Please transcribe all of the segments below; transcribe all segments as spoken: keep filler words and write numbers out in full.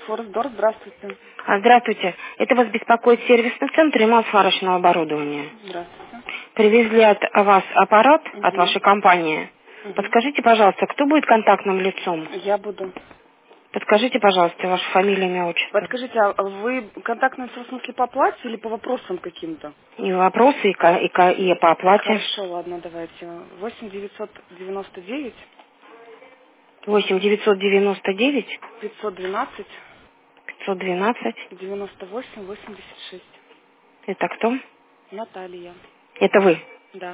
Форестдор, здравствуйте. А, Здравствуйте. Это вас беспокоит сервисный центр ремонт сварочного оборудования. Здравствуйте. Привезли от вас аппарат, от Угу. вашей компании. Угу. Подскажите, пожалуйста, кто будет контактным лицом? Я буду. Подскажите, пожалуйста, ваша фамилия, имя, отчество. Подскажите, а вы контактный в смысле по оплате или по вопросам каким-то? И вопросы, и, ко- и, ко- и по оплате. Хорошо, ладно, давайте. восемь девятьсот девяносто девять восемь девятьсот девяносто девять пятьсот двенадцать пятьсот двенадцать. девяносто восемь восемьдесят шесть. Это кто? Наталья. Это вы. Да.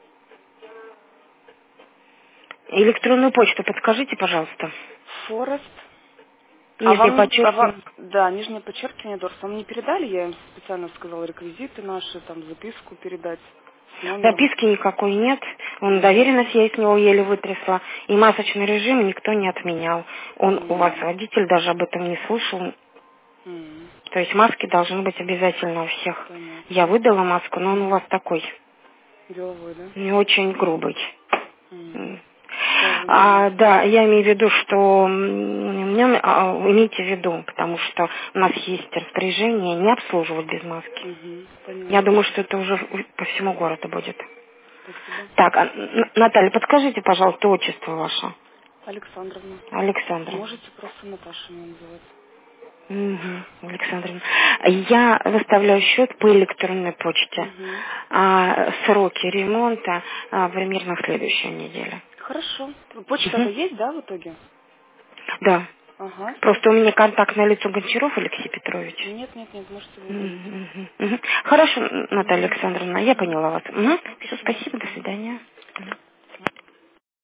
Электронную почту подскажите, пожалуйста. Форест. А Нижнее вам не, а вам, подчеркивание. да, нижнее подчеркивание Дорс. Вам не передали? Я им специально сказала реквизиты наши, там записку передать с номером. Записки никакой нет. Он М. доверенность я из него еле вытрясла. И масочный режим никто не отменял. Он у вас М. водитель даже об этом не слышал. М. То есть маски должны быть обязательно у всех. Я Понятно. выдала маску, но он у Мгм. вас такой. Деловой, да? Не очень грубый. М. М. Тоже, А, да. да, я имею в виду, что м, мне, а, имейте в виду, потому что у нас есть распоряжение не обслуживать без маски. Угу. Я Поняла. думаю, что это уже по всему городу будет. Спасибо. Так, а, Н- Наталья, подскажите, пожалуйста, отчество ваше. Александровна. Александра. Можете просто Наташа меня называть. Мгм, Александровна. Я выставляю счет по электронной почте. Угу. А, сроки ремонта а, примерно в следующей неделе. Хорошо. Почта-то Мгм. есть, да, в итоге? Да. Ага. Просто у меня контактное лицо Гончаров Алексей Петрович. Нет, нет, нет, можете вы Мгм, говорить. мгм, мгм. Хорошо, Наталья Угу. Александровна, я поняла вас. Все, Все, спасибо. До спасибо, до свидания. свидания. Мгм.